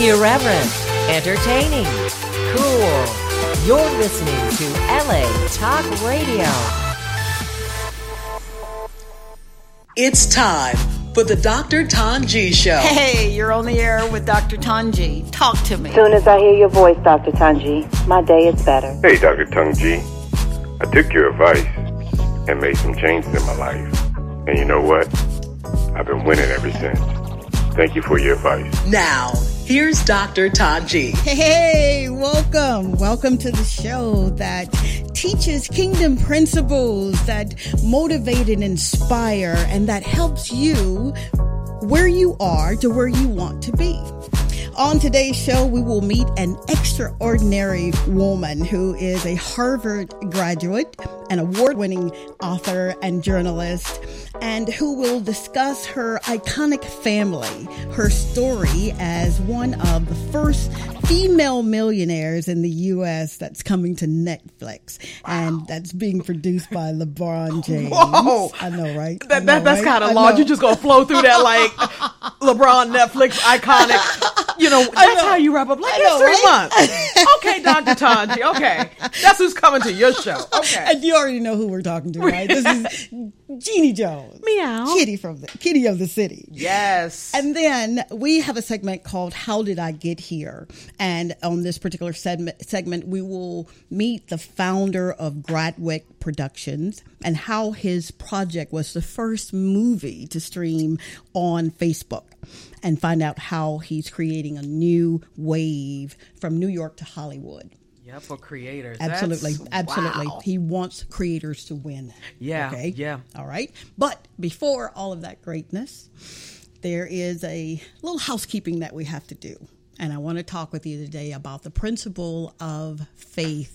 Irreverent, entertaining, cool. You're listening to LA Talk Radio. It's time for the Dr. Tanji Show. Hey, you're on the air with Dr. Tanji. Talk to me. As soon as I hear your voice, Dr. Tanji, my day is better. Hey, Dr. Tanji. I took your advice and made some changes in my life. And you know what? I've been winning ever since. Thank you for your advice. Now, here's Dr. Tanji. Hey, welcome. Welcome to the show that teaches kingdom principles, that motivate and inspire, and that helps you where you are to where you want to be. On today's show, we will meet an extraordinary woman who is a Harvard graduate, an award-winning author and journalist, and who will discuss her iconic family, her story as one of the first female millionaires in the U.S. that's coming to Netflix. Wow. And that's being produced by LeBron James. Whoa. I know, right? That's kind of large. You're just going to flow through that like LeBron, Netflix, iconic. You know, that's how you wrap up. Like, it's 3 months. Okay, Dr. Tanji. Okay. That's who's coming to your show. Okay. And you already know who we're talking to, right? This is Jeannie Jones. Meow. Kitty of the City. Yes. And then we have a segment called How Did I Get Here? And on this particular segment, we will meet the founder of Gradwick Productions and how his project was the first movie to stream on Facebook, and find out how he's creating a new wave from New York to Hollywood. Yeah, for creators. Absolutely. Wow. He wants creators to win. Yeah. Okay. Yeah. All right. But before all of that greatness, there is a little housekeeping that we have to do. And I want to talk with you today about the principle of faith.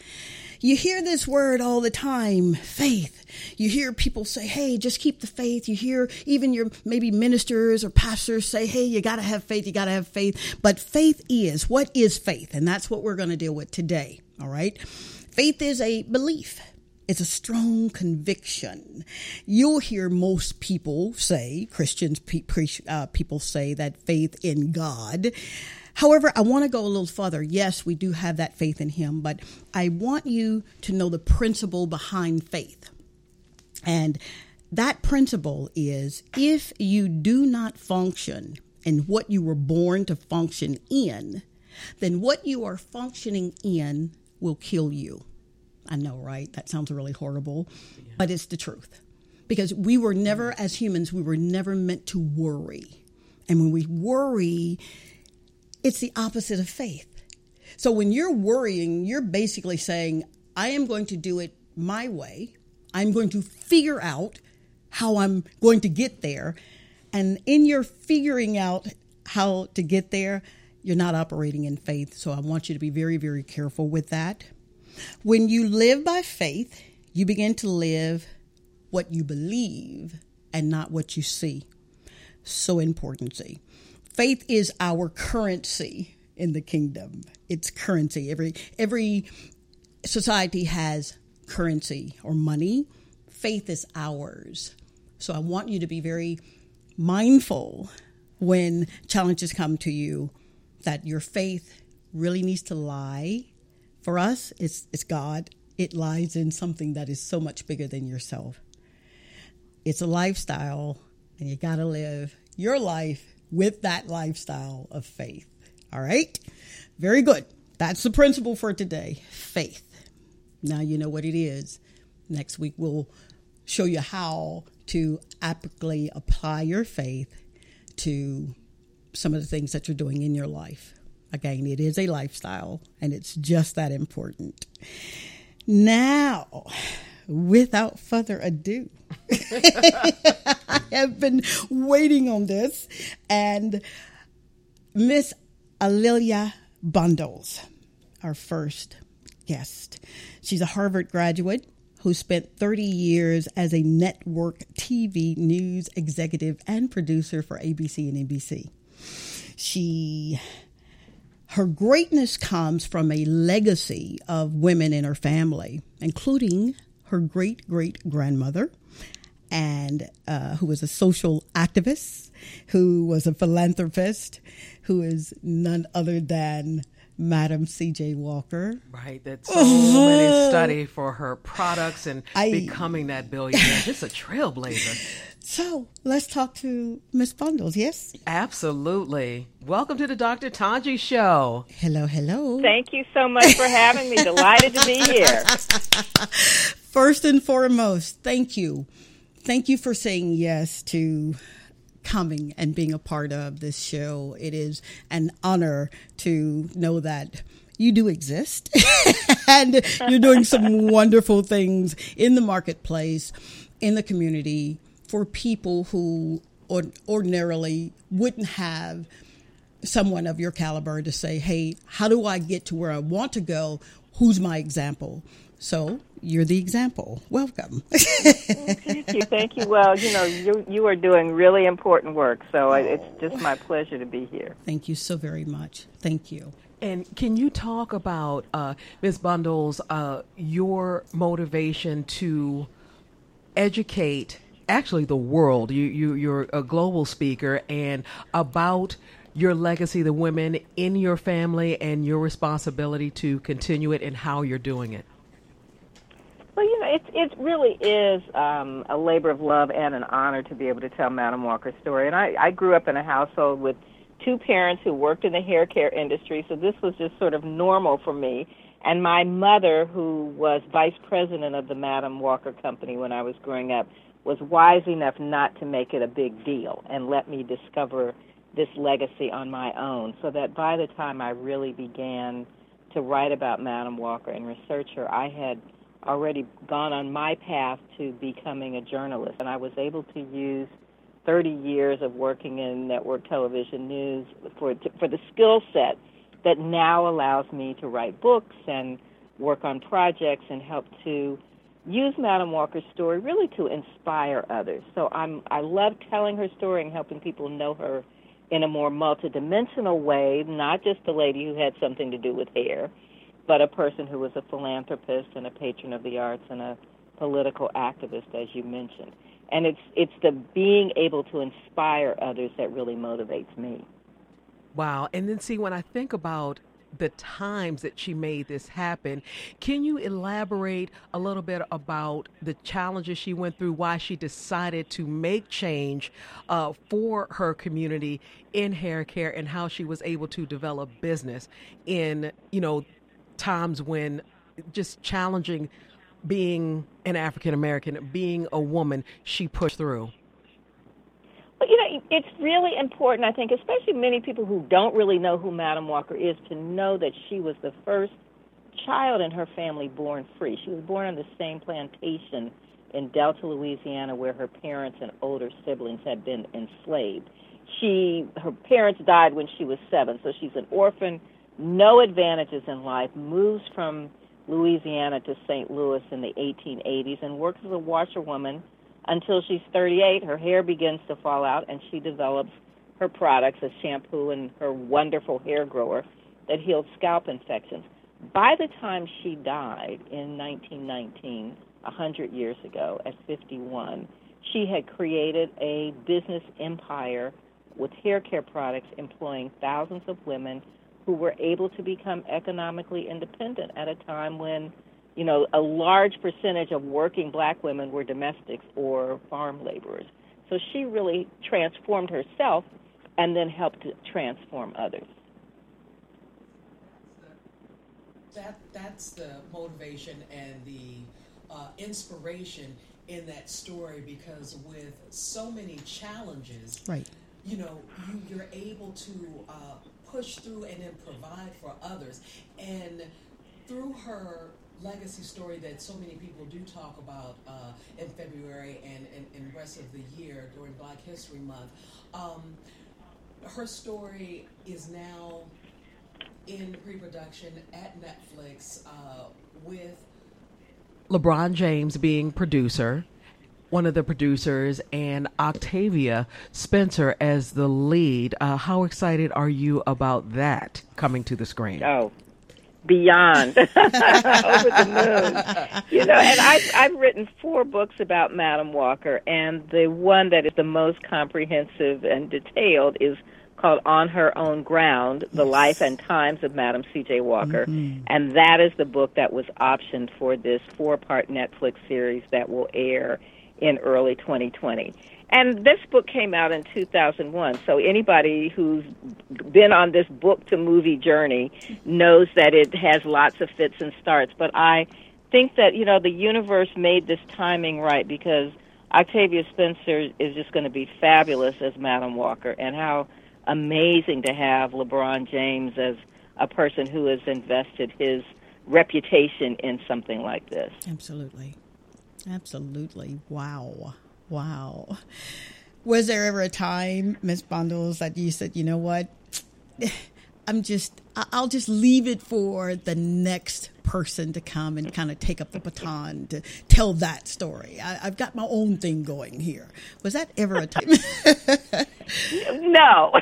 You hear this word all the time, faith. You hear people say, hey, just keep the faith. You hear even your maybe ministers or pastors say, hey, you got to have faith. You got to have faith. But faith is, what is faith? And that's what we're going to deal with today. All right. Faith is a belief. It's a strong conviction. You'll hear most people say, Christians, people say that faith in God. However, I want to go a little further. Yes, we do have that faith in him, but I want you to know the principle behind faith. And that principle is, if you do not function in what you were born to function in, then what you are functioning in will kill you. I know, right? That sounds really horrible, but it's the truth. Because we were never, as humans, we were never meant to worry. And when we worry, it's the opposite of faith. So when you're worrying, you're basically saying, I am going to do it my way. I'm going to figure out how I'm going to get there. And in your figuring out how to get there, you're not operating in faith. So I want you to be very, very careful with that. When you live by faith, you begin to live what you believe and not what you see. So important. Faith is our currency in the kingdom. It's currency. Every society has currency or money. Faith is ours. So I want you to be very mindful when challenges come to you that your faith really needs to lie. For us, it's God. It lies in something that is so much bigger than yourself. It's a lifestyle, and you got to live your life with that lifestyle of faith. All right? Very good. That's the principle for today, faith. Now you know what it is. Next week, we'll show you how to aptly apply your faith to some of the things that you're doing in your life. Again, it is a lifestyle, and it's just that important. Now, without further ado, I have been waiting on this, and Miss A'Lelia Bundles, our first guest. She's a Harvard graduate who spent 30 years as a network TV news executive and producer for ABC and NBC. Her greatness comes from a legacy of women in her family, including her great-great-grandmother and who was a social activist, who was a philanthropist, who is none other than Madam C.J. Walker. Right, that so many study for her products and becoming that billionaire. Just a trailblazer. So let's talk to Miss Bundles, yes? Absolutely. Welcome to the Dr. Tanji Show. Hello, hello. Thank you so much for having me. Delighted to be here. First and foremost, thank you. Thank you for saying yes to coming and being a part of this show. It is an honor to know that you do exist and you're doing some wonderful things in the marketplace, in the community, for people who ordinarily wouldn't have someone of your caliber to say, hey, how do I get to where I want to go? Who's my example? So you're the example. Welcome. Thank you. Well, you are doing really important work, so it's just my pleasure to be here. Thank you so very much. Thank you. And can you talk about, Ms. Bundles, your motivation to educate actually the world? You're a global speaker, and about your legacy, the women in your family, and your responsibility to continue it and how you're doing it. Well, it really is a labor of love and an honor to be able to tell Madam Walker's story. And I grew up in a household with two parents who worked in the hair care industry, so this was just sort of normal for me. And my mother, who was vice president of the Madam Walker Company when I was growing up, was wise enough not to make it a big deal and let me discover this legacy on my own, so that by the time I really began to write about Madam Walker and research her, I had already gone on my path to becoming a journalist. And I was able to use 30 years of working in network television news for the skill set that now allows me to write books and work on projects and help to use Madam Walker's story really to inspire others. So I love telling her story and helping people know her in a more multidimensional way, not just a lady who had something to do with hair, but a person who was a philanthropist and a patron of the arts and a political activist, as you mentioned. And it's the being able to inspire others that really motivates me. Wow. And then see, when I think about the times that she made this happen, can you elaborate a little bit about the challenges she went through, why she decided to make change for her community in hair care, and how she was able to develop business in, times when just challenging being an African American, being a woman, she pushed through? Well, it's really important, I think, especially many people who don't really know who Madam Walker is, to know that she was the first child in her family born free. She was born on the same plantation in Delta, Louisiana, where her parents and older siblings had been enslaved. Her parents died when she was 7, so she's an orphan, no advantages in life, moves from Louisiana to St. Louis in the 1880s and works as a washerwoman until she's 38. Her hair begins to fall out, and she develops her products, a shampoo and her wonderful hair grower that healed scalp infections. By the time she died in 1919, 100 years ago, at 51, she had created a business empire with hair care products, employing thousands of women who were able to become economically independent at a time when, a large percentage of working black women were domestics or farm laborers. So she really transformed herself and then helped to transform others. That's the motivation and the inspiration in that story, because with so many challenges, right, you're able to push through and then provide for others. And through her legacy story that so many people do talk about in February and the rest of the year during Black History Month, her story is now in pre-production at Netflix with LeBron James being producer, one of the producers, and Octavia Spencer as the lead. How excited are you about that coming to the screen? Oh, beyond over the moon. You know, and I've written 4 books about Madam Walker, and the one that is the most comprehensive and detailed is called On Her Own Ground, The Life and Times of Madam C.J. Walker. And that is the book that was optioned for this 4-part Netflix series that will air in early 2020. And this book came out in 2001, so anybody who's been on this book-to-movie journey knows that it has lots of fits and starts. But I think that, you know, the universe made this timing right, because Octavia Spencer is just going to be fabulous as Madam Walker, and how amazing to have LeBron James as a person who has invested his reputation in something like this. Absolutely. Absolutely. Wow. Wow. Was there ever a time, Ms. Bundles, that you said, you know what, I'll just leave it for the next person to come and kind of take up the baton to tell that story? I've got my own thing going here. Was that ever a time? No.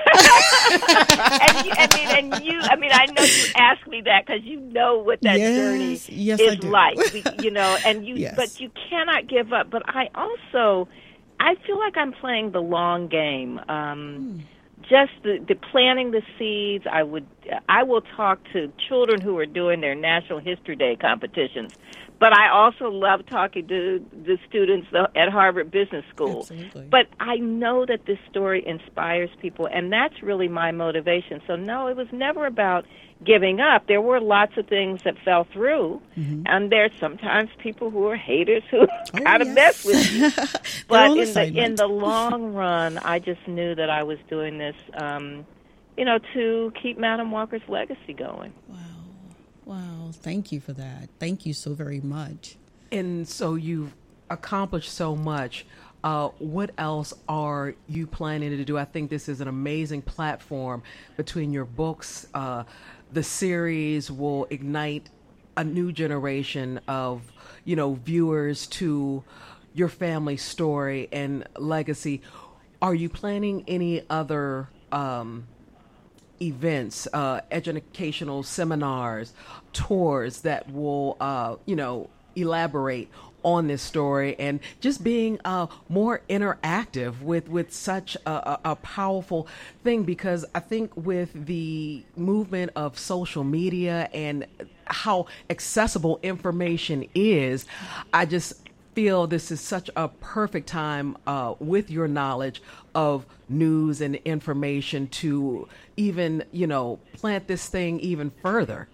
I mean, I know you asked me that because you know what that journey is like, you know, and you, but you cannot give up. But I feel like I'm playing the long game. Just the planting the seeds. I will talk to children who are doing their National History Day competitions, but I also love talking to the students at Harvard Business School. Absolutely. But I know that this story inspires people, and that's really my motivation. So no, it was never about giving up. There were lots of things that fell through, and there's sometimes people who are haters who kind of mess with you. But in the long run, I just knew that I was doing this, to keep Madam Walker's legacy going. Wow. Thank you for that. Thank you so very much. And so you've accomplished so much. What else are you planning to do? I think this is an amazing platform between your books. The series will ignite a new generation of, viewers to your family story and legacy. Are you planning any other events, educational seminars, tours that will, elaborate on this story and just being more interactive with such a powerful thing? Because I think with the movement of social media and how accessible information is, I just feel this is such a perfect time with your knowledge of news and information to even, plant this thing even further.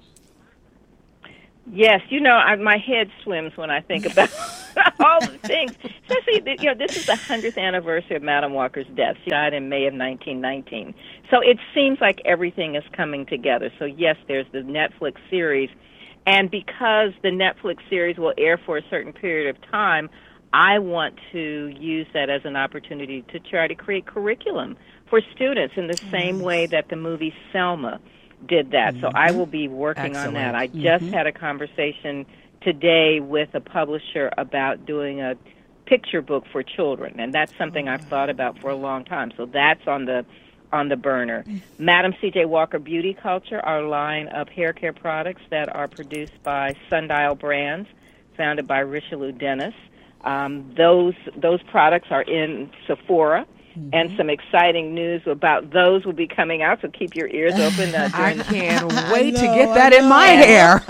Yes, my head swims when I think about all the things. Especially, this is the 100th anniversary of Madam Walker's death. She died in May of 1919. So it seems like everything is coming together. So yes, there's the Netflix series. And because the Netflix series will air for a certain period of time, I want to use that as an opportunity to try to create curriculum for students in the same way that the movie Selma did that. So I will be working on that. I just had a conversation today with a publisher about doing a picture book for children, and that's something I've thought about for a long time. So that's on the burner. Madam C.J. Walker Beauty Culture, our line of hair care products that are produced by Sundial Brands, founded by Richelieu Dennis. Those products are in Sephora. And some exciting news about those will be coming out, so keep your ears open. I can't wait to get that in my hair.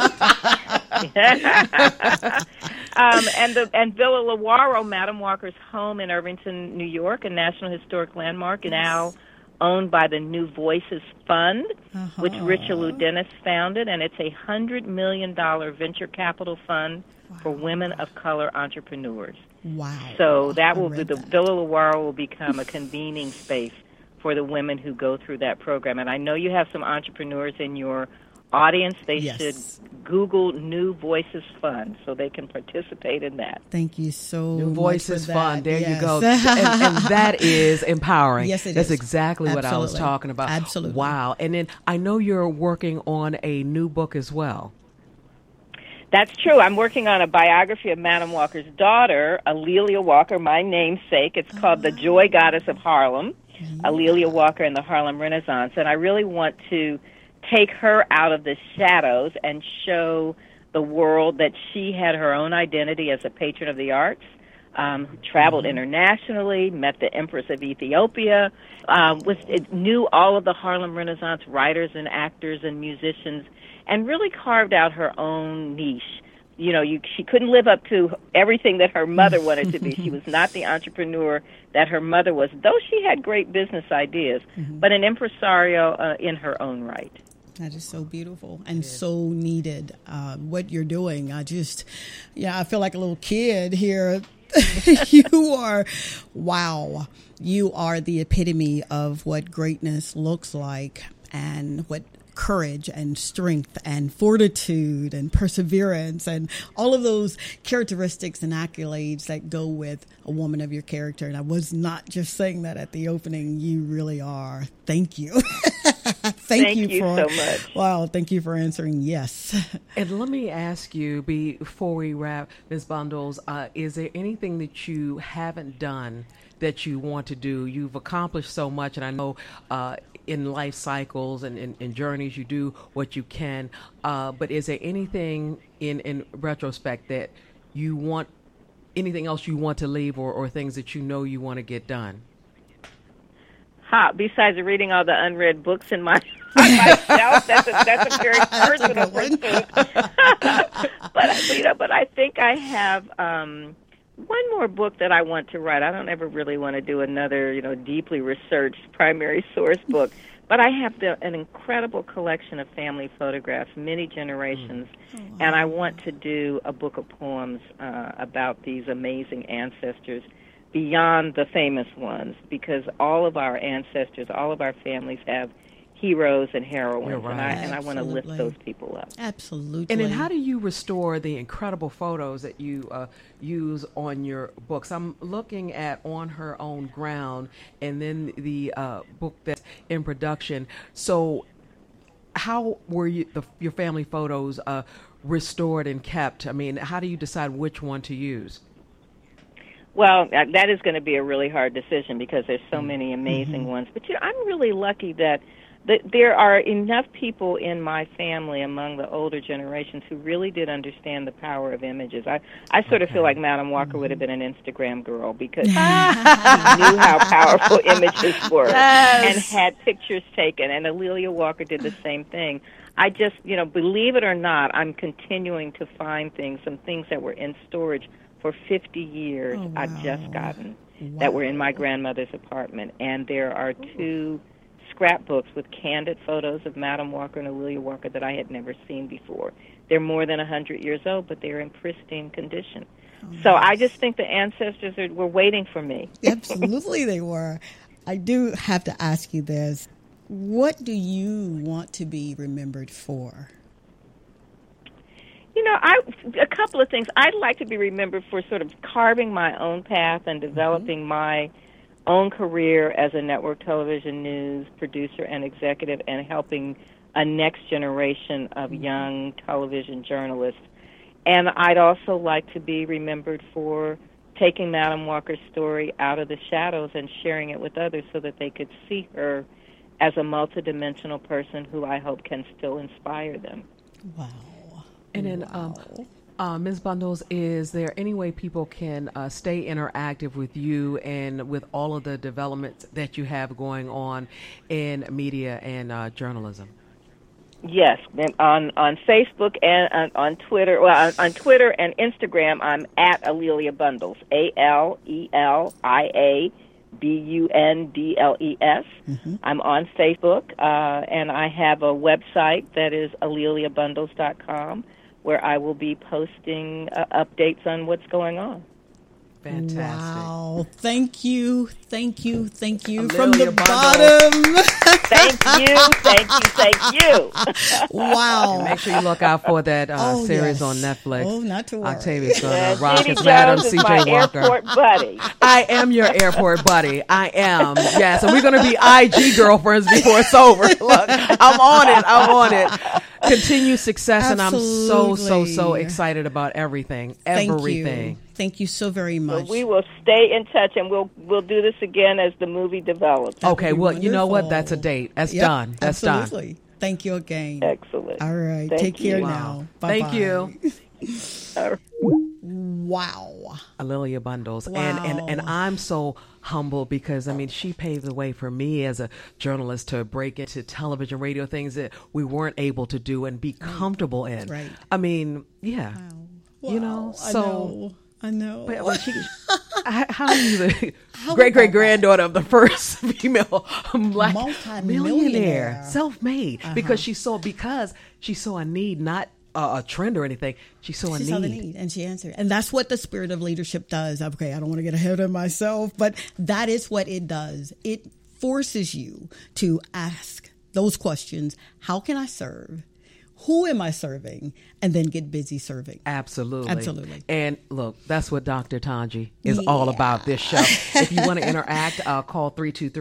And Villa Lawaro, Madam Walker's home in Irvington, New York, a National Historic Landmark, now owned by the New Voices Fund, which Richelieu Dennis founded, and it's a $100 million venture capital fund for women of color entrepreneurs. Wow. So that will be Villa Lawaro will become a convening space for the women who go through that program. And I know you have some entrepreneurs in your audience. They should Google New Voices Fund so they can participate in that. Thank you so New much Voices for Fund. that. There you go. And that is empowering. Yes, it is. That's exactly what I was talking about. Absolutely. Wow. And then I know you're working on a new book as well. That's true. I'm working on a biography of Madam Walker's daughter, A'Lelia Walker, my namesake. It's called The Joy Goddess of Harlem, A'Lelia Walker and the Harlem Renaissance. And I really want to take her out of the shadows and show the world that she had her own identity as a patron of the arts. Traveled internationally, met the Empress of Ethiopia, knew all of the Harlem Renaissance writers and actors and musicians, and really carved out her own niche. You know, she couldn't live up to everything that her mother wanted to be. She was not the entrepreneur that her mother was, though she had great business ideas, but an impresario in her own right. That is so beautiful and so needed. What you're doing, I feel like a little kid here. You are the epitome of what greatness looks like, and what courage and strength and fortitude and perseverance and all of those characteristics and accolades that go with a woman of your character. And I was not just saying that at the opening. You really are. Thank you. Thank you so much. Wow, thank you for answering yes. And let me ask you, before we wrap, Ms. Bundles, is there anything that you haven't done that you want to do? You've accomplished so much, and I know in life cycles and in journeys you do what you can, but is there anything in retrospect that you want, anything else you want to leave, or things that you know you want to get done? Besides reading all the unread books in my on my shelf, that's a very personal pursuit. But I think I have one more book that I want to write. I don't ever really want to do another, deeply researched primary source book. But I have an incredible collection of family photographs, many generations, and I want to do a book of poems about these amazing ancestors beyond the famous ones, because all of our ancestors, all of our families have heroes and heroines, right. and I want to lift those people up. Absolutely. And then how do you restore the incredible photos that you use on your books? I'm looking at On Her Own Ground, and then the book that's in production. So how were your family photos restored and kept? I mean, how do you decide which one to use? Well, that is going to be a really hard decision because there's so many amazing ones. But I'm really lucky that there are enough people in my family among the older generations who really did understand the power of images. I sort of feel like Madam Walker would have been an Instagram girl because she knew how powerful images were and had pictures taken. And A'Lelia Walker did the same thing. I just, believe it or not, I'm continuing to find some things that were in storage for 50 years. Oh, wow. I've just gotten that were in my grandmother's apartment. And there are 2 scrapbooks with candid photos of Madam Walker and A'Lelia Walker that I had never seen before. They're more than 100 years old, but they're in pristine condition. Oh, so I just think the ancestors were waiting for me. Absolutely they were. I do have to ask you this. What do you want to be remembered for? A couple of things. I'd like to be remembered for sort of carving my own path and developing my own career as a network television news producer and executive, and helping a next generation of young television journalists. And I'd also like to be remembered for taking Madam Walker's story out of the shadows and sharing it with others so that they could see her as a multidimensional person who I hope can still inspire them. Wow. And then, Ms. Bundles, is there any way people can stay interactive with you and with all of the developments that you have going on in media and journalism? Yes, on Facebook and on Twitter. Well, on Twitter and Instagram, I'm at A'Lelia Bundles, ALELIA BUNDLES. I'm on Facebook, and I have a website that is AleliaBundles.com, where I will be posting updates on what's going on. Fantastic. Wow. Thank you. A'Lelia from the Bundles. bottom. Thank you. Wow. And make sure you look out for that series on Netflix. Oh, not to worry. Octavia's going to rock Jeannie as Madam Jones is C.J. my Walker. airport buddy. I am your airport buddy. I am. Yes. And we're going to be IG girlfriends before it's over. Look, I'm on it. Continue success. Absolutely. And I'm so excited about everything. Thank you so very much. So we will stay in touch, and we'll do this again as the movie develops. Okay, well, you know what? That's a date. That's done. That's absolutely. done. Thank you again. Excellent. All right. Thank Take you. care Wow. now. Bye-bye. Thank you. All right. Wow. Alilia Bundles. Wow. And I'm so humbled because, I mean, she paved the way for me as a journalist to break into television, radio, things that we weren't able to do and be comfortable in. Right. I mean, yeah. Wow. You know, so. I know. But when how are you the great granddaughter of the first female black millionaire, self-made? Because she saw a need, not a trend or anything. She saw the need, and she answered. And that's what the spirit of leadership does. Okay, I don't want to get ahead of myself, but that is what it does. It forces you to ask those questions. How can I serve? Who am I serving? And then get busy serving. Absolutely. And look, that's what Dr. Tanji is all about, this show. If you want to interact, call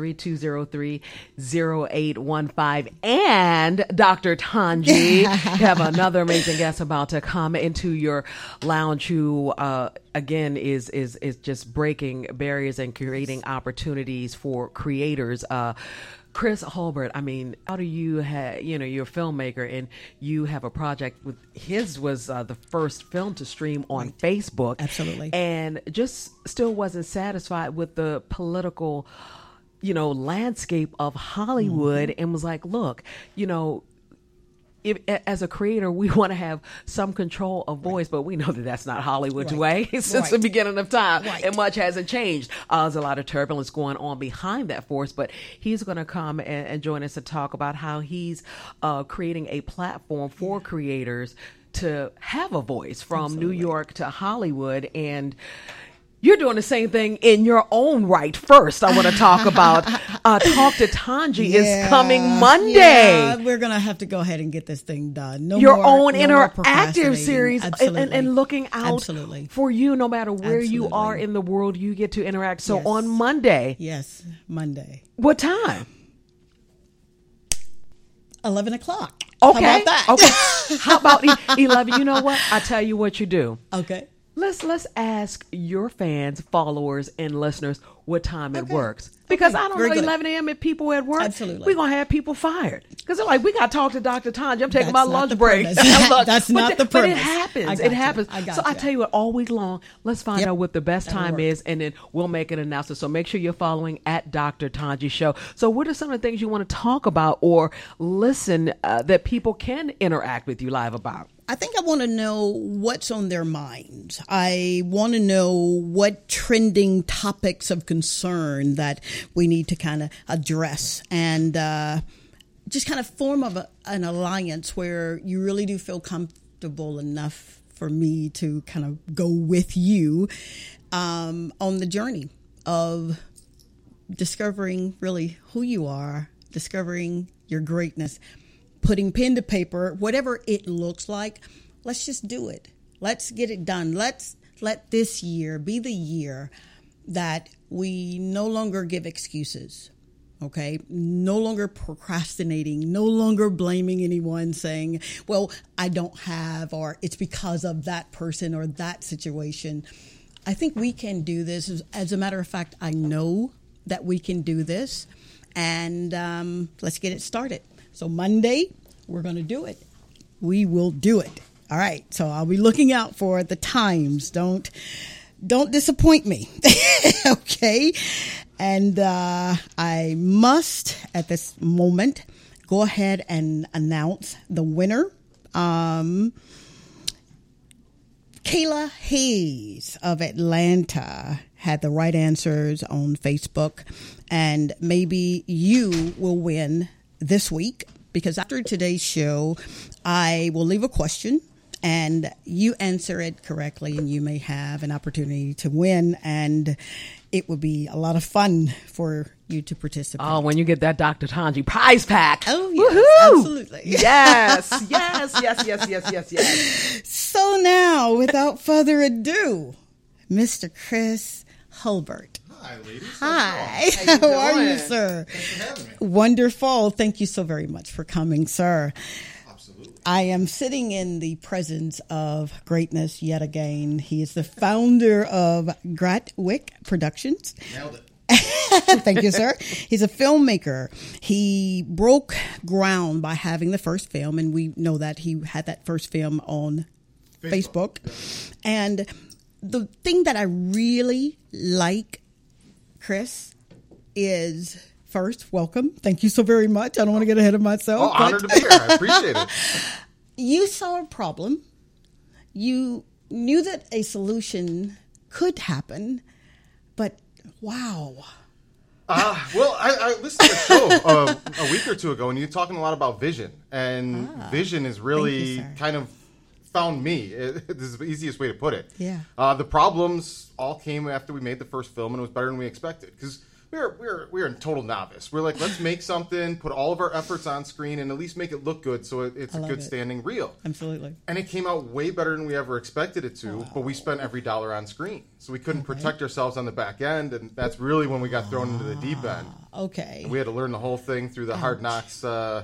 323-203-0815. And Dr. Tanji, have another amazing guest about to come into your lounge who, again, is just breaking barriers and creating opportunities for creators. Chris Hulbert, I mean, how do you have, you're a filmmaker and you have a project with, his was the first film to stream on Facebook. Absolutely. And just still wasn't satisfied with the political, landscape of Hollywood and was like, look, if, as a creator, we want to have some control of voice, but we know that that's not Hollywood's way since the beginning of time, and much hasn't changed. There's a lot of turbulence going on behind that force, but he's going to come and join us to talk about how he's creating a platform for creators to have a voice from New York to Hollywood. And you're doing the same thing in your own right. First, I want to talk about Talk to Tanji is coming Monday. Yeah, we're going to have to go ahead and get this thing done. Your own interactive series and looking out for you no matter where you are in the world, you get to interact. So on Monday. Yes, Monday. What time? 11 o'clock. Okay. How about that? Okay. How about 11? You know what? I tell you what you do. Okay. Let's ask your fans, followers, and listeners what time it works. Because I don't know, 11 a.m. if people at work, we're going to have people fired. Because they're like, we got to talk to Dr. Tanji. I'm taking my lunch break. That's not the premise. But it happens. It happens. So I tell you what, all week long, let's find out what the best time is, and then we'll make an announcement. So make sure you're following at Dr. Tanji Show. So what are some of the things you want to talk about or listen that people can interact with you live about? I think I want to know what's on their minds. I want to know what trending topics of concern that we need to kind of address and just kind of form an alliance where you really do feel comfortable enough for me to kind of go with you on the journey of discovering really who you are, discovering your greatness, putting pen to paper, whatever it looks like. Let's just do it. Let's get it done. Let's let this year be the year that we no longer give excuses, okay? No longer procrastinating, no longer blaming anyone, saying, well, I don't have, or it's because of that person or that situation. I think we can do this. As a matter of fact, I know that we can do this, and let's get it started. So Monday, we're going to do it. We will do it. All right. So I'll be looking out for the times. Don't disappoint me. Okay. And I must, at this moment, go ahead and announce the winner. Kayla Hayes of Atlanta had the right answers on Facebook. And maybe you will win this week, because after today's show, I will leave a question and you answer it correctly and you may have an opportunity to win, and it would be a lot of fun for you to participate. Oh, when you get that Dr. Tanji prize pack. Oh, yes, woohoo! Absolutely. Yes. So now, without further ado, Mr. Chris Hulbert. Hi, ladies. Hi. How are you, sir? Thanks for having me. Wonderful. Thank you so very much for coming, sir. Absolutely. I am sitting in the presence of greatness yet again. He is the founder of Gratwick Productions. Nailed it. Thank you, sir. He's a filmmaker. He broke ground by having the first film, and we know that he had that first film on Facebook. And the thing that I really like, Chris, is first, welcome. Thank you so very much. I don't want to get ahead of myself. Honored to be here. I appreciate it. You saw a problem. You knew that a solution could happen, but wow. Well, I listened to the show a week or two ago, and you're talking a lot about vision. And vision is really kind of found me. This is the easiest way to put it. Yeah. The problems all came after we made the first film, and it was better than we expected. Because we were a total novice. We're like, let's make something, put all of our efforts on screen, and at least make it look good so it's a good standing reel. Absolutely. And it came out way better than we ever expected it to, but we spent every dollar on screen. So we couldn't protect ourselves on the back end, and that's really when we got thrown into the deep end. Okay. And we had to learn the whole thing through the hard knocks. Yeah,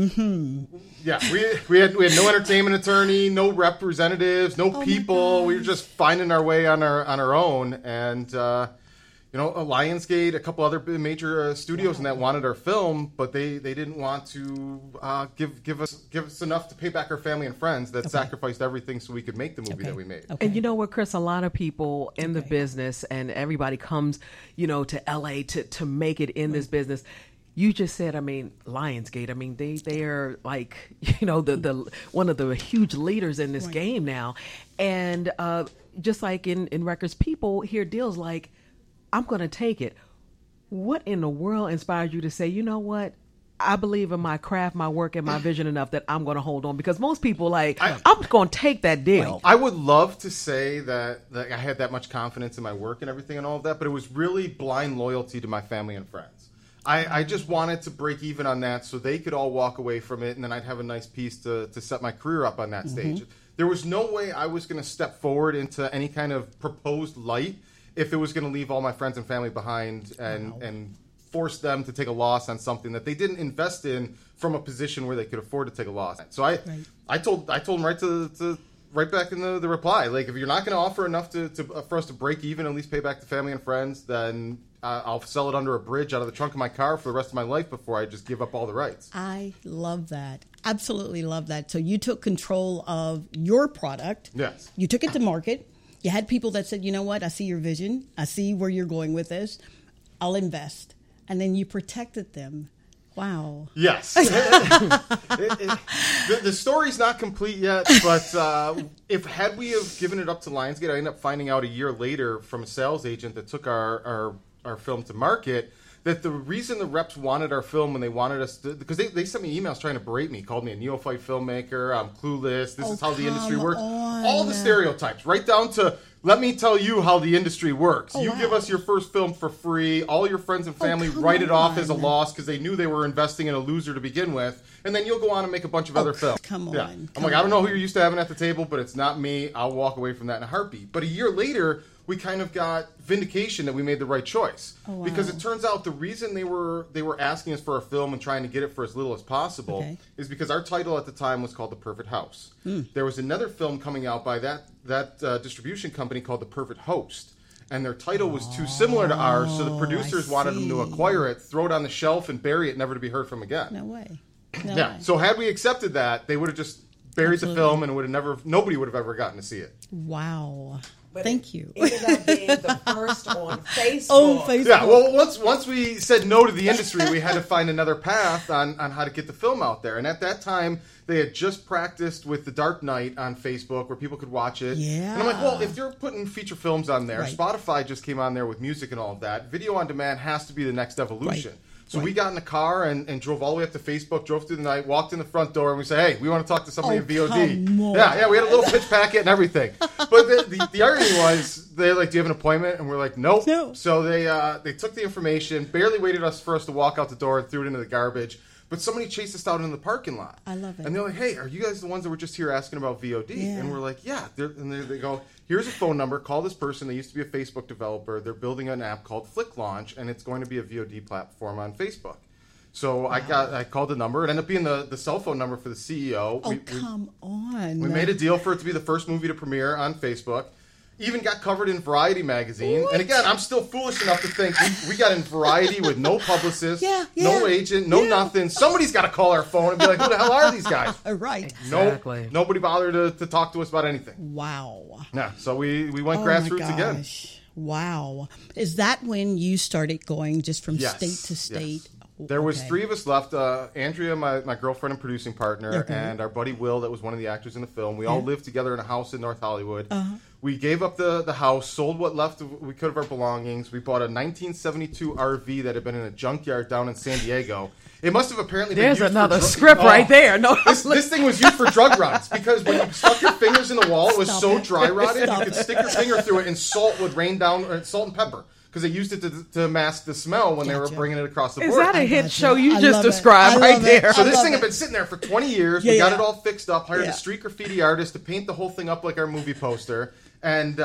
we had no entertainment attorney, no representatives, no people. We were just finding our way on our own, and Lionsgate, a couple other major studios and that wanted our film, but they didn't want to give us enough to pay back our family and friends that sacrificed everything so we could make the movie that we made. Okay. And you know what, Chris? A lot of people in the business, and everybody comes, to LA to make it in this business. You just said, Lionsgate. They are like, the one of the huge leaders in this game now, and just like in records, people hear deals like, I'm going to take it. What in the world inspired you to say, you know what? I believe in my craft, my work, and my vision enough that I'm going to hold on? Because most people I'm going to take that deal. I would love to say that I had that much confidence in my work and everything and all of that, but it was really blind loyalty to my family and friends. I just wanted to break even on that so they could all walk away from it, and then I'd have a nice piece to set my career up on that stage. There was no way I was going to step forward into any kind of proposed light if it was going to leave all my friends and family behind and force them to take a loss on something that they didn't invest in from a position where they could afford to take a loss. So I told them right back in the reply, like, if you're not going to offer enough for us to break even, at least pay back to family and friends, then I'll sell it under a bridge out of the trunk of my car for the rest of my life before I just give up all the rights. I love that. Absolutely love that. So you took control of your product. Yes. You took it to market. You had people that said, you know what, I see your vision. I see where you're going with this. I'll invest. And then you protected them. Wow. Yes. The story's not complete yet, but had we have given it up to Lionsgate, I ended up finding out a year later from a sales agent that took our film to market that the reason the reps wanted our film when they wanted us to, because they sent me emails trying to berate me, called me a neophyte filmmaker, I'm clueless, this is how the industry works. All the stereotypes, right down to, let me tell you how the industry works. Give us your first film for free, all your friends and family write it off as a loss because they knew they were investing in a loser to begin with, and then you'll go on and make a bunch of other films. Come on. Yeah. I'm like, I don't know who you're used to having at the table, but it's not me. I'll walk away from that in a heartbeat. But a year later, we kind of got vindication that we made the right choice. Because it turns out the reason they were asking us for a film and trying to get it for as little as possible is because our title at the time was called The Perfect House. There was another film coming out by that distribution company called The Perfect Host. And their title was too similar to ours, so the producers wanted them to acquire it, throw it on the shelf, and bury it, never to be heard from again. No way. So had we accepted that, they would have just buried the film, and nobody would have ever gotten to see it. Wow. Thank you. It ended up being the first on Facebook. Yeah, well, once we said no to the industry, we had to find another path on how to get the film out there. And at that time, they had just practiced with The Dark Knight on Facebook where people could watch it. Yeah. And I'm like, well, if they're putting feature films on there, Spotify just came on there with music and all of that. Video on demand has to be the next evolution. So we got in the car and drove all the way up to Facebook, drove through the night, walked in the front door, and we said, hey, we want to talk to somebody in VOD. Come on. Yeah, we had a little pitch packet and everything. But the irony was, they're like, do you have an appointment? And we're like, nope. No. So they took the information, barely waited for us to walk out the door and threw it into the garbage. But somebody chased us out in the parking lot. I love it. And they're like, hey, are you guys the ones that were just here asking about VOD? Yeah. And we're like, yeah. And they go, here's a phone number. Call this person. They used to be a Facebook developer. They're building an app called Flick Launch, and it's going to be a VOD platform on Facebook. So I called the number. It ended up being the cell phone number for the CEO. Come on. We made a deal for it to be the first movie to premiere on Facebook. Even got covered in Variety magazine. What? And again, I'm still foolish enough to think we got in Variety with no publicist, no agent, no nothing. Somebody's got to call our phone and be like, who the hell are these guys? Right. Exactly. Nope, nobody bothered to talk to us about anything. Wow. Yeah, so we went grassroots again. Wow. Is that when you started going just from state to state? Yes. There was 3 of us left. Andrea, my girlfriend and producing partner, and our buddy Will, that was one of the actors in the film. We all lived together in a house in North Hollywood. We gave up the house, sold what left we could of our belongings. We bought a 1972 RV that had been in a junkyard down in San Diego. It must have apparently been used another script right there. No, this thing was used for drug runs because when you stuck your fingers in the wall, it was so dry rotted you could stick your finger through it and salt would rain down, or salt and pepper. Because they used it to mask the smell when they were bringing it across the board. Is that a hit show you just described right there? So this thing had been sitting there for 20 years. We got it all fixed up, hired a street graffiti artist to paint the whole thing up like our movie poster. And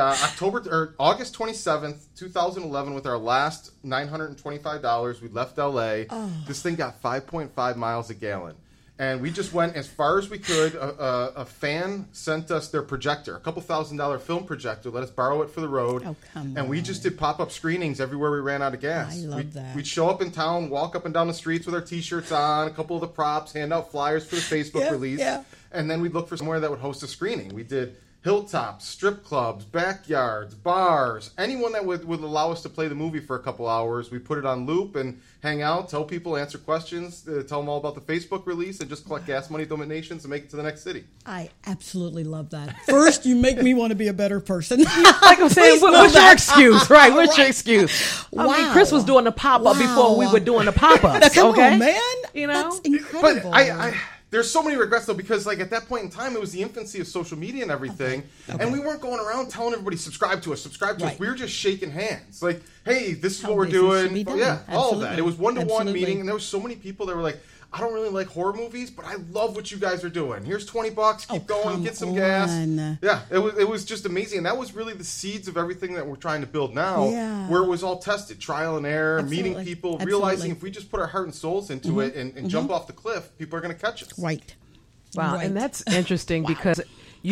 August 27th, 2011, with our last $925, we left L.A. This thing got 5.5 miles a gallon. And we just went as far as we could. A fan sent us their projector, a couple $1,000 film projector, let us borrow it for the road. Oh, come and we just did pop-up screenings everywhere we ran out of gas. I love that. We'd show up in town, walk up and down the streets with our T-shirts on, a couple of the props, hand out flyers for the Facebook release. And then we'd look for somewhere that would host a screening. We did hilltops, strip clubs, backyards, bars, anyone that would allow us to play the movie for a couple hours. We put it on loop and hang out, tell people, answer questions, tell them all about the Facebook release, and just collect gas money donations and make it to the next city. I absolutely love that. First, you make me want to be a better person. Like I'm saying, what's your excuse? Right, what's your excuse? I mean, Chris was doing the pop-up before we were doing the pop-ups. Come on, man. You know? That's incredible. But there's so many regrets, though, because at that point in time, it was the infancy of social media and everything. And we weren't going around telling everybody, subscribe to us. We were just shaking hands. Like, hey, this is what we're doing. All of that. It was one-to-one meeting, and there was so many people that were like, I don't really like horror movies, but I love what you guys are doing. Here's $20. Keep going. Get some gas. Yeah, it was just amazing. And that was really the seeds of everything that we're trying to build now, where it was all tested, trial and error, meeting people, realizing if we just put our heart and souls into it and jump off the cliff, people are going to catch us. Right. Wow. And that's interesting because,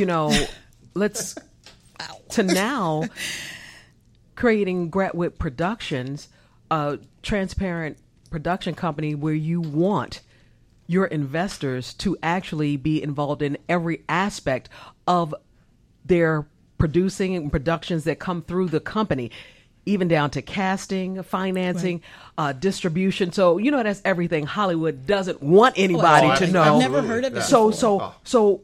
let's to now creating Gratwit Productions, a transparent production company where you want your investors to actually be involved in every aspect of their producing and productions that come through the company, even down to casting, financing, distribution. So, that's everything Hollywood doesn't want anybody to know. I've never heard of it. So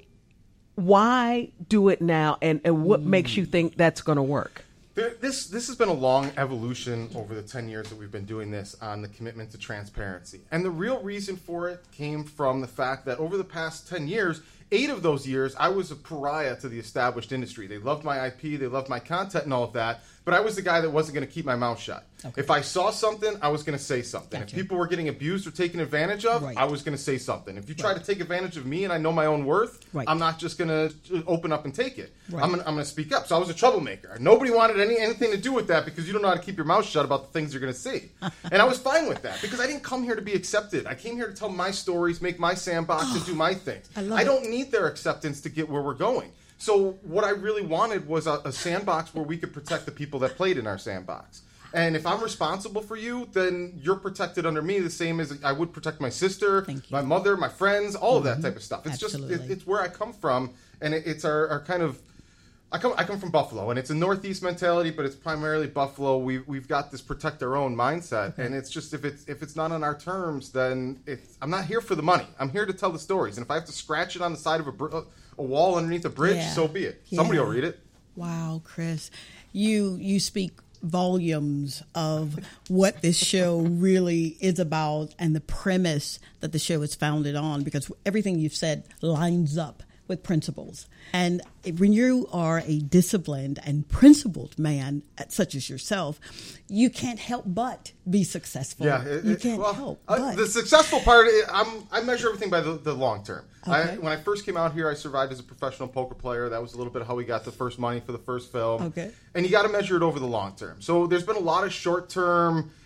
why do it now? And what makes you think that's going to work? This has been a long evolution over the 10 years that we've been doing this on the commitment to transparency. And the real reason for it came from the fact that over the past 10 years, 8 of those years, I was a pariah to the established industry. They loved my IP, they loved my content and all of that, but I was the guy that wasn't going to keep my mouth shut. Okay. If I saw something, I was going to say something. Gotcha. If people were getting abused or taken advantage of, I was going to say something. If you try to take advantage of me and I know my own worth, I'm not just going to open up and take it. I'm going to speak up. So I was a troublemaker. Nobody wanted anything to do with that because you don't know how to keep your mouth shut about the things you're going to see. And I was fine with that because I didn't come here to be accepted. I came here to tell my stories, make my sandbox, and do my things. I don't need their acceptance to get where we're going. So what I really wanted was a sandbox where we could protect the people that played in our sandbox. And if I'm responsible for you, then you're protected under me the same as I would protect my sister, my mother, my friends, all of that type of stuff. It's just, it's where I come from, and it's our kind of, I come from Buffalo, and it's a Northeast mentality, but it's primarily Buffalo. We've got this protect our own mindset, and it's just if it's not on our terms, then I'm not here for the money. I'm here to tell the stories, and if I have to scratch it on the side of a wall underneath a bridge, so be it. Somebody will read it. Wow, Chris, you speak volumes of what this show really is about and the premise that the show is founded on, because everything you've said lines up with principles. And when you are a disciplined and principled man, such as yourself, you can't help but be successful. You can't help but. The successful part, I measure everything by the long term. Okay. When I first came out here, I survived as a professional poker player. That was a little bit of how we got the first money for the first film. Okay. And you got to measure it over the long term. So there's been a lot of short term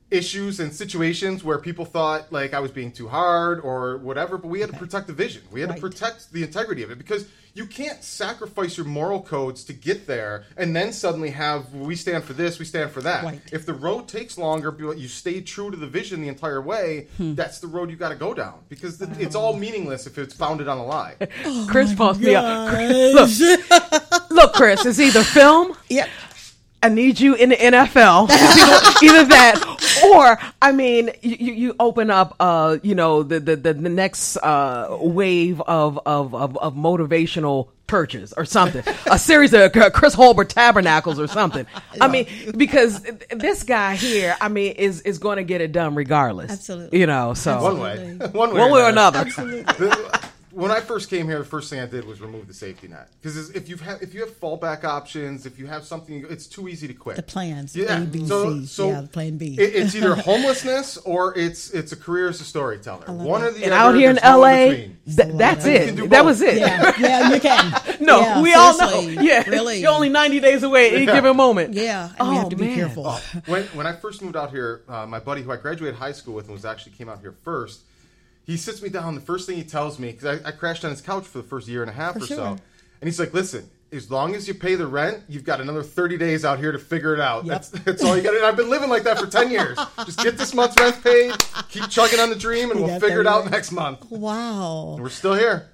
issues and situations where people thought like I was being too hard or whatever, but we had to protect the vision. We had to protect the integrity of it, because you can't sacrifice your moral codes to get there and then suddenly have, we stand for this, we stand for that. Right. If the road takes longer, but you stay true to the vision the entire way, that's the road you got to go down, because it's all meaningless if it's founded on a lie. Chris pumps me up. Look, Chris, it's either film. Yep. I need you in the NFL. Either that, or I mean, you open up, the next wave of motivational churches or something, a series of Chris Holbert Tabernacles or something. I mean, because this guy here, I mean, is going to get it done regardless. Absolutely. You know, so one way or another. Absolutely. When I first came here, the first thing I did was remove the safety net, because if you have fallback options, if you have something, it's too easy to quit. The plans, yeah. A, B, so the plan B. It's either homelessness or it's a career as a storyteller. One or the and other. Out here in LA, that's it. That was it. Yeah, you can. No, yeah, we all know. Yeah, really. You're only 90 days away at any given moment. Yeah, and we have to be careful. When I first moved out here, my buddy who I graduated high school with and came out here first. He sits me down. The first thing he tells me, because I crashed on his couch for the first year and a half so, and he's like, "Listen, as long as you pay the rent, you've got another 30 days out here to figure it out. Yep. That's all you got." And I've been living like that for 10 years. Just get this month's rent paid, keep chugging on the dream, and we'll figure it out next month. Wow. And we're still here.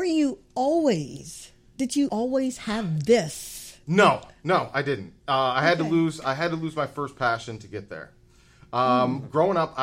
Did you always have this? No, I didn't. I had to lose my first passion to get there. Growing up,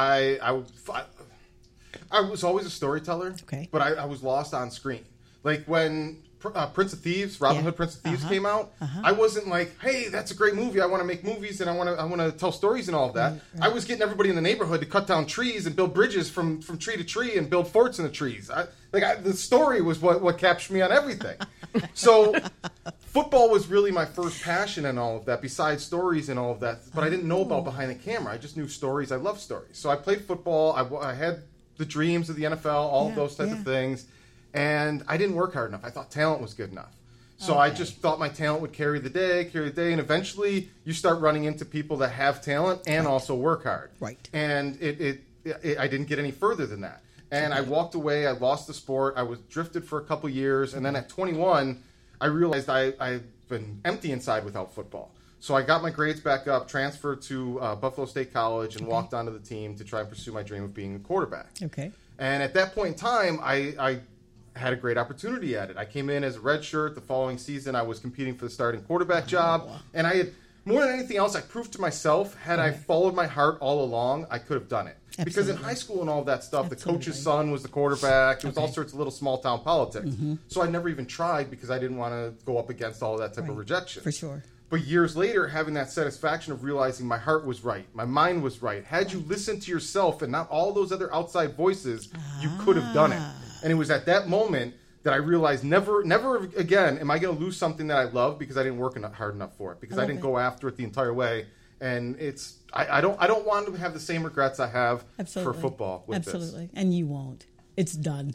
I was always a storyteller, but I was lost on screen. Like when Prince of Thieves, Robin Hood Prince of Thieves came out, I wasn't like, hey, that's a great movie. I want to make movies and I want to tell stories and all of that. Right. I was getting everybody in the neighborhood to cut down trees and build bridges from tree to tree and build forts in the trees. The story was what captured me on everything. So football was really my first passion and all of that, besides stories and all of that. But I didn't know about behind the camera. I just knew stories. I love stories. So I played football. I had the dreams of the NFL, all of those type of things. And I didn't work hard enough. I thought talent was good enough. So I just thought my talent would carry the day. And eventually you start running into people that have talent and also work hard. Right. And I didn't get any further than that. And I walked away. I lost the sport. I was drifted for a couple years. And then at 21, I realized I've been empty inside without football. So I got my grades back up, transferred to Buffalo State College, and walked onto the team to try and pursue my dream of being a quarterback. Okay. And at that point in time, I had a great opportunity at it. I came in as a redshirt. The following season, I was competing for the starting quarterback job. And I had, more than anything else, I proved to myself, had I followed my heart all along, I could have done it. Absolutely. Because in high school and all that stuff, the coach's son was the quarterback. There was all sorts of little small-town politics. So I never even tried because I didn't want to go up against all of that type of rejection. For sure. But years later, having that satisfaction of realizing my heart was right, my mind was right. Had you listened to yourself and not all those other outside voices, you could have done it. And it was at that moment that I realized never again am I going to lose something that I love because I didn't work hard enough for it, because I didn't go after it the entire way. And I don't want to have the same regrets I have for football with this. And you won't. It's done.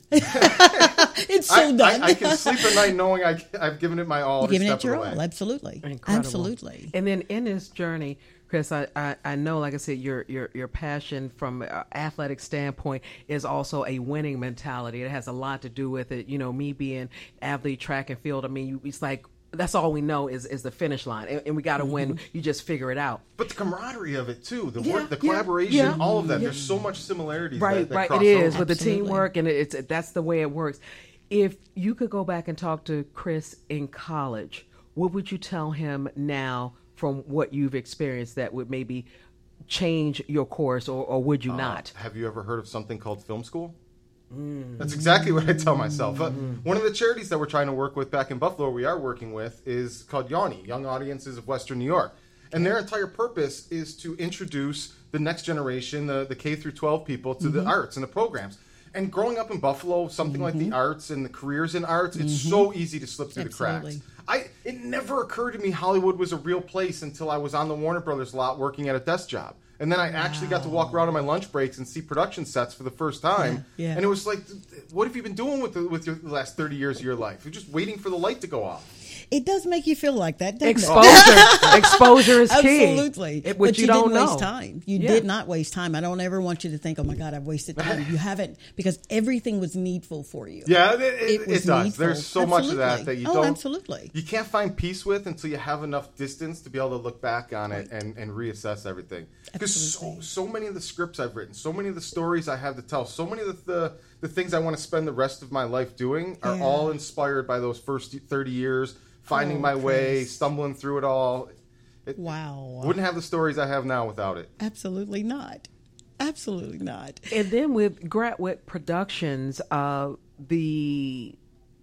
It's so done. I can sleep at night knowing I've given it my all. Giving it your all, absolutely. Incredible. Absolutely. And then in this journey, Chris, I know, like I said, your passion from an athletic standpoint is also a winning mentality. It has a lot to do with it. You know, me being athlete, track and field. I mean, it's like, that's all we know is the finish line, and we got to win. You just figure it out. But the camaraderie of it too, the work, the collaboration, all of that. There's so much similarities. Right. That It is over. with the teamwork, and that's the way it works. If you could go back and talk to Chris in college, what would you tell him now from what you've experienced that would maybe change your course, or would you not? Have you ever heard of something called film school? That's exactly what I tell myself. One of the charities that we're trying to work with back in Buffalo, we are working with, is called YAWNY, Young Audiences of Western New York. And their entire purpose is to introduce the next generation, the K through 12 people, to the arts and the programs. And growing up in Buffalo, something like the arts and the careers in arts, it's so easy to slip through the cracks. It never occurred to me Hollywood was a real place until I was on the Warner Brothers lot working at a desk job. And then I actually got to walk around on my lunch breaks and see production sets for the first time. And it was like, what have you been doing with your last 30 years of your life? You're just waiting for the light to go off. It does make you feel like that, doesn't Exposure is key. Absolutely. Which but you didn't don't know. waste time. You did not waste time. I don't ever want you to think, oh my God, I've wasted time. You haven't, because everything was needful for you. Yeah, it does. needful. There's so much of that you don't. Absolutely. You can't find peace with until you have enough distance to be able to look back on it and reassess everything. Because so many of the scripts I've written, so many of the stories I have to tell, so many of the things I want to spend the rest of my life doing are all inspired by those first 30 years, finding my way, stumbling through it all. Wouldn't have the stories I have now without it. Absolutely not. Absolutely not. And then with Gratwick Productions, the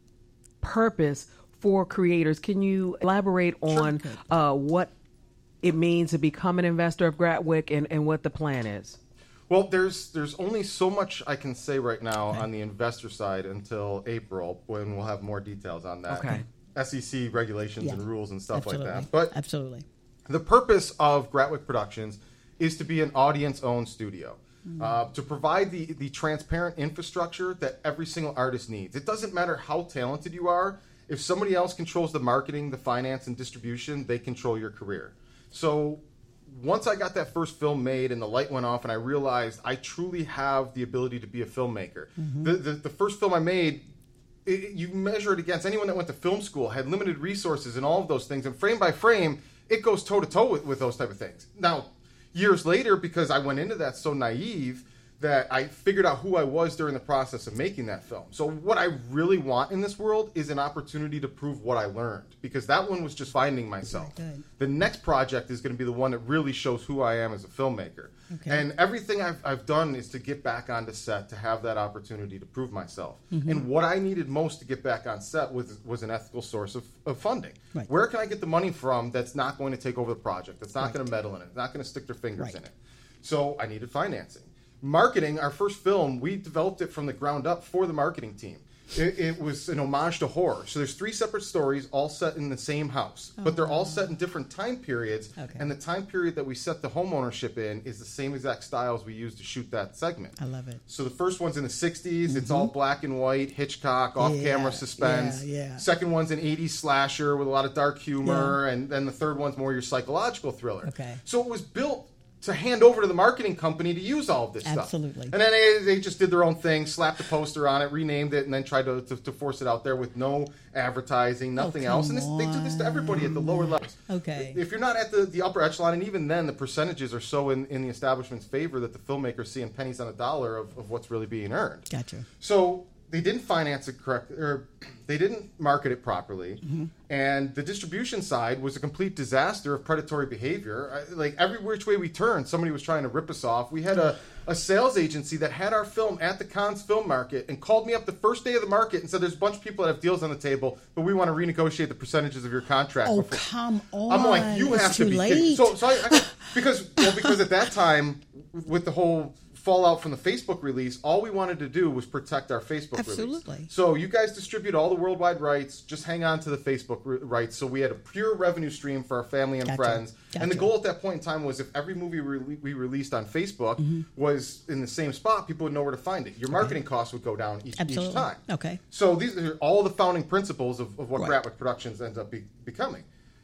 purpose for creators, can you elaborate on what it means to become an investor of Gratwick and what the plan is? Well, there's only so much I can say right now on the investor side until April, when we'll have more details on that. Okay. SEC regulations and rules and stuff like that. But the purpose of Gratwick Productions is to be an audience-owned studio, to provide the transparent infrastructure that every single artist needs. It doesn't matter how talented you are. If somebody else controls the marketing, the finance, and distribution, they control your career. So once I got that first film made and the light went off and I realized I truly have the ability to be a filmmaker. The first film I made, you measure it against anyone that went to film school, had limited resources and all of those things. And frame by frame, it goes toe-to-toe with those type of things. Now, years later, because I went into that so naive, that I figured out who I was during the process of making that film. So what I really want in this world is an opportunity to prove what I learned, because that one was just finding myself. The next project is going to be the one that really shows who I am as a filmmaker. And everything I've done is to get back onto set to have that opportunity to prove myself. And what I needed most to get back on set was an ethical source of funding. Where can I get the money from that's not going to take over the project, that's not going to meddle in it, not going to stick their fingers in it? So I needed financing. Marketing, our first film, we developed it from the ground up for the marketing team. It was an homage to horror. So there's 3 separate stories all set in the same house, but they're all set in different time periods. And the time period that we set the home ownership in is the same exact style as we used to shoot that segment. I love it. So the first one's in the 60s. It's all black and white, Hitchcock, off-camera suspense. Second one's an 80s slasher with a lot of dark humor. And then the third one's more your psychological thriller. So it was built to hand over to the marketing company to use all of this stuff. And then they just did their own thing, slapped a poster on it, renamed it, and then tried to force it out there with no advertising, nothing else. And they do this to everybody at the lower levels. If you're not at the upper echelon, and even then the percentages are so in the establishment's favor that the filmmaker's seeing pennies on a dollar of what's really being earned. So they didn't finance it correctly, or they didn't market it properly, and the distribution side was a complete disaster of predatory behavior. Like every which way we turned, somebody was trying to rip us off. We had a sales agency that had our film at the Cannes Film Market and called me up the first day of the market and said, "There's a bunch of people that have deals on the table, but we want to renegotiate the percentages of your contract." Oh, come on! I'm like, you have to be kidding. So because at that time, with the whole fallout from the Facebook release, all we wanted to do was protect our Facebook release. So you guys distribute all the worldwide rights, just hang on to the Facebook rights. So we had a pure revenue stream for our family and friends. And the goal at that point in time was if every movie we released on Facebook was in the same spot, people would know where to find it. Your marketing costs would go down each time. So these are all the founding principles of what Gratwick Productions ends up becoming.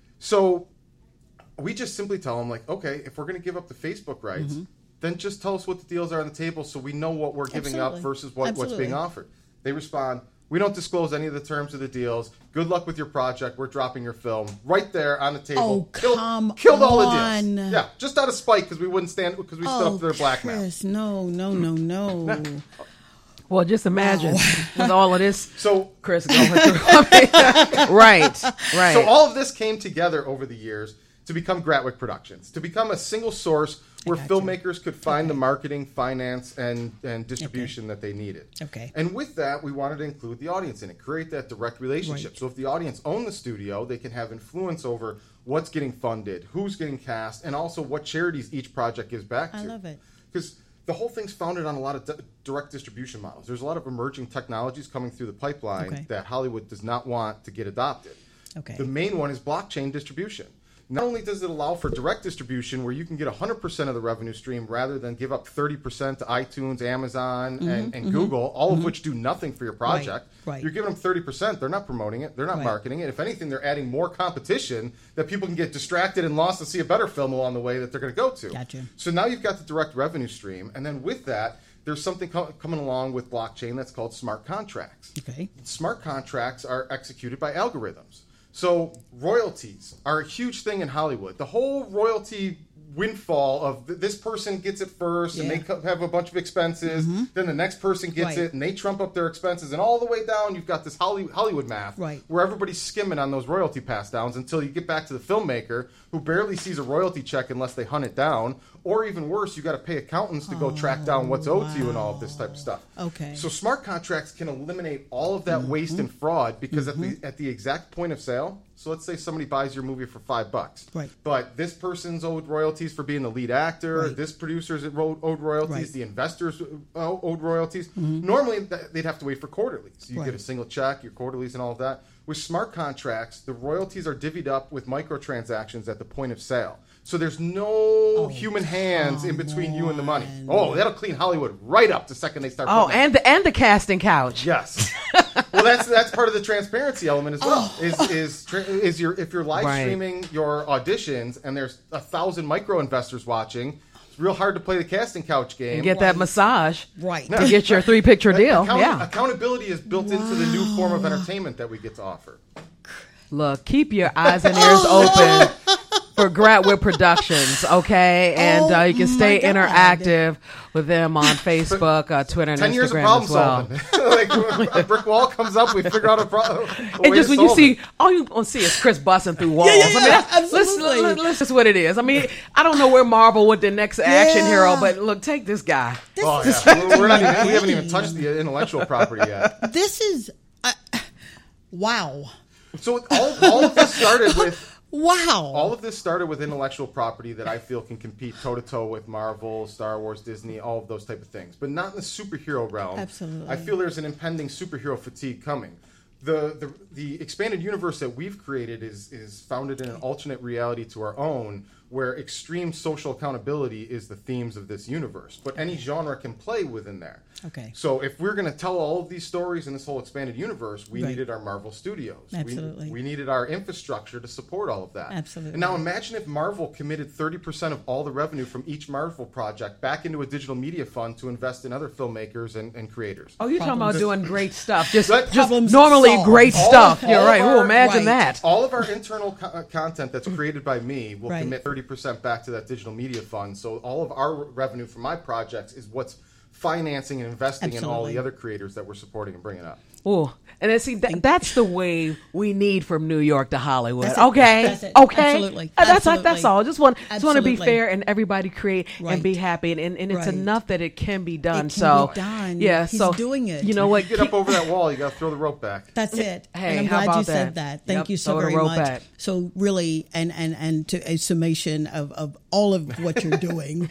So we just simply tell them, like, okay, if we're going to give up the Facebook rights, then just tell us what the deals are on the table so we know what we're giving up versus what's being offered. They respond, we don't disclose any of the terms of the deals. Good luck with your project. We're dropping your film. Right there on the table. Killed all the deals. Yeah, just out of spite because we wouldn't stand, because we stood up to their blackmail. Chris, no. Well, just imagine with all of this. So Chris going through. Right. So all of this came together over the years to become Gratwick Productions, to become a single source where filmmakers could find the marketing, finance, and distribution that they needed. And with that, we wanted to include the audience in it, create that direct relationship. So if the audience owned the studio, they can have influence over what's getting funded, who's getting cast, and also what charities each project gives back to. I love it. Because the whole thing's founded on a lot of direct distribution models. There's a lot of emerging technologies coming through the pipeline that Hollywood does not want to get adopted. The main one is blockchain distribution. not only does it allow for direct distribution where you can get 100% of the revenue stream rather than give up 30% to iTunes, Amazon, and Google, all of which do nothing for your project. Right. You're giving them 30%. They're not promoting it. They're not marketing it. If anything, they're adding more competition that people can get distracted and lost to see a better film along the way that they're going to go to. Gotcha. So now you've got the direct revenue stream. And then with that, there's something coming along with blockchain that's called smart contracts. Okay. Smart contracts are executed by algorithms. So royalties are a huge thing in Hollywood. The whole royalty windfall of this person gets it first and they have a bunch of expenses, then the next person gets it and they trump up their expenses, and all the way down you've got this Hollywood math where everybody's skimming on those royalty pass downs until you get back to the filmmaker who barely sees a royalty check unless they hunt it down, or even worse, you got to pay accountants to go track down what's owed to you and all of this type of stuff. Okay. So smart contracts can eliminate all of that waste and fraud because at the exact point of sale, so let's say somebody buys your movie for $5, right? But this person's owed royalties for being the lead actor. This producer's owed royalties. The investors owed royalties. Normally, they'd have to wait for quarterlies. You get a single check, your quarterlies, and all of that. With smart contracts, the royalties are divvied up with microtransactions at the point of sale. So there's no human hands in between you and the money. Oh, that'll clean Hollywood right up the second they start. Oh, and the casting couch. Yes. Well, that's part of the transparency element as well. If you're live streaming your auditions and there's 1,000 micro investors watching, it's real hard to play the casting couch game and get that massage to get your 3-picture deal. Accountability is built into the new form of entertainment that we get to offer. Look, keep your eyes and ears open for Gratwood Productions, okay? And you can stay interactive with them on Facebook, Twitter, and 10 years of Instagram problem as well. solving. Like a brick wall comes up, we figure out a problem. And just when you see, all you gonna see is Chris busting through walls. Absolutely. Listen, what it is. I mean, I don't know where Marvel with the next action hero, but look, take this guy. We haven't even touched the intellectual property yet. This is wow. So all of this started with. Wow. All of this started with intellectual property that I feel can compete toe-to-toe with Marvel, Star Wars, Disney, all of those type of things. But not in the superhero realm. Absolutely. I feel there's an impending superhero fatigue coming. The expanded universe that we've created is founded in an alternate reality to our own, where extreme social accountability is the themes of this universe. But any genre can play within there. Okay. So if we're going to tell all of these stories in this whole expanded universe, we needed our Marvel Studios. Absolutely. We needed our infrastructure to support all of that. Absolutely. And now imagine if Marvel committed 30% of all the revenue from each Marvel project back into a digital media fund to invest in other filmmakers and creators. Oh, you're talking about doing great stuff. Just Problems normally solved. great stuff. You're right. Oh, imagine that. All of our internal content that's created by me will commit 30% back to that digital media fund. So all of our revenue from my projects is what's financing and investing in all the other creators that we're supporting and bringing up. Oh, and then see, that's the way we need from New York to Hollywood. That's okay, it. okay, Absolutely. That's all. Just want to be Absolutely. fair and everybody create and be happy, and it's enough that it can be done. It can be done. Yeah, He's so doing it. You know what? Get up over that wall. You got to throw the rope back. That's it. Hey, and I'm how glad about you said that. Thank you so throw the very rope much. back. So really, and to a summation of all of what you're doing,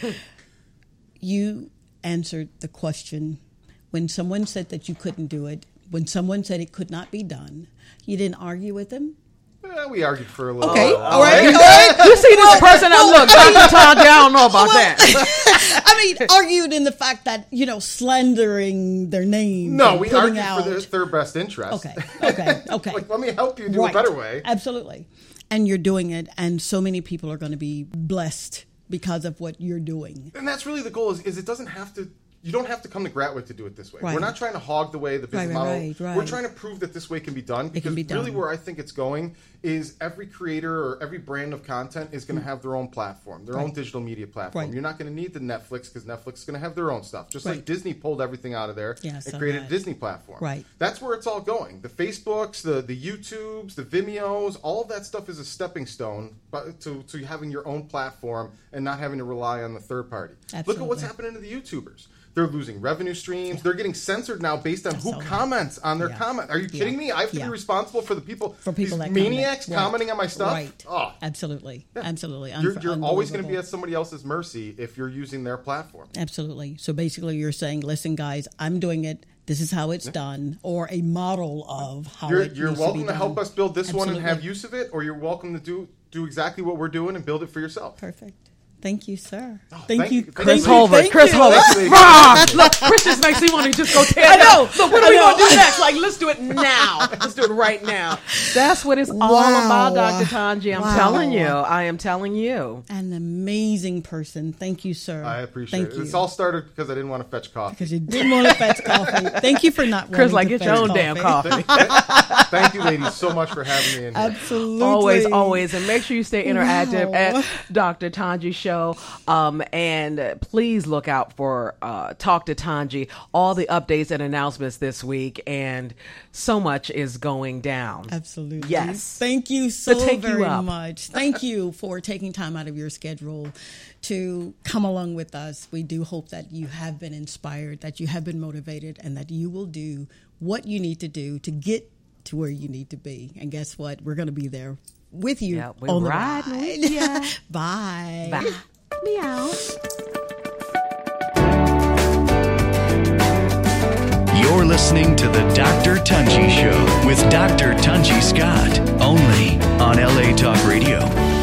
you answered the question. When someone said that you couldn't do it, when someone said it could not be done, you didn't argue with them? We argued for a little Okay, while. all right. You see this person that look, Dr. Todd, I don't know about that. I mean, argued in the fact that, slandering their name. No, we argued for their best interest. Okay. Like, let me help you do a better way. Absolutely. And you're doing it, and so many people are going to be blessed because of what you're doing. And that's really the goal is it doesn't have to... You don't have to come to Gratwood to do it this way. Right. We're not trying to hog the way the business model. Right. We're trying to prove that this way can be done. Because really where I think it's going is every creator or every brand of content is going to have their own platform, their own digital media platform. Right. You're not going to need the Netflix because Netflix is going to have their own stuff. Just like Disney pulled everything out of there and created a Disney platform. Right. That's where it's all going. The Facebooks, the YouTubes, the Vimeos, all of that stuff is a stepping stone to having your own platform and not having to rely on the third party. Absolutely. Look at what's happening to the YouTubers. They're losing revenue streams. They're getting censored now based on who comments on their comment. Are you kidding me? I have to be responsible for the people. These that maniacs comment. commenting on my stuff. Right. Oh. Absolutely. You're always going to be at somebody else's mercy if you're using their platform. Absolutely. So basically, you're saying, "Listen, guys, I'm doing it. This is how it's done," or a model of how You're it needs welcome to be to help done. us build this one and Absolutely. have use of it, or you're welcome to do do exactly what we're doing and build it for yourself. Perfect. Thank you, sir. Thank you. Chris Holbert. Chris Holbert. Look, Chris just makes me want to just go tear it down. Look, what are we going to do next? Like, let's do it now. Let's do it right now. That's what it's all about, Dr. Tanji. I'm telling you. I am telling you. An amazing person. Thank you, sir. I appreciate it. It's all started because I didn't want to fetch coffee. Because you didn't want to fetch coffee. Thank you for not Chris, wanting to get your own damn coffee. Thank you, ladies, so much for having me in here. Absolutely. Always. And make sure you stay interactive at Dr. Tanji Show. And please look out for Talk to Tanji, all the updates and announcements this week, and so much is going down. Absolutely. Yes. Thank you so very much. Thank you for taking time out of your schedule to come along with us. We do hope that you have been inspired, that you have been motivated, and that you will do what you need to do to get to where you need to be. And guess what? We're going to be there with you on the ride. Bye. Bye. Meow. You're listening to the Dr. Tunji Show with Dr. Tunji Scott, only on LA Talk Radio.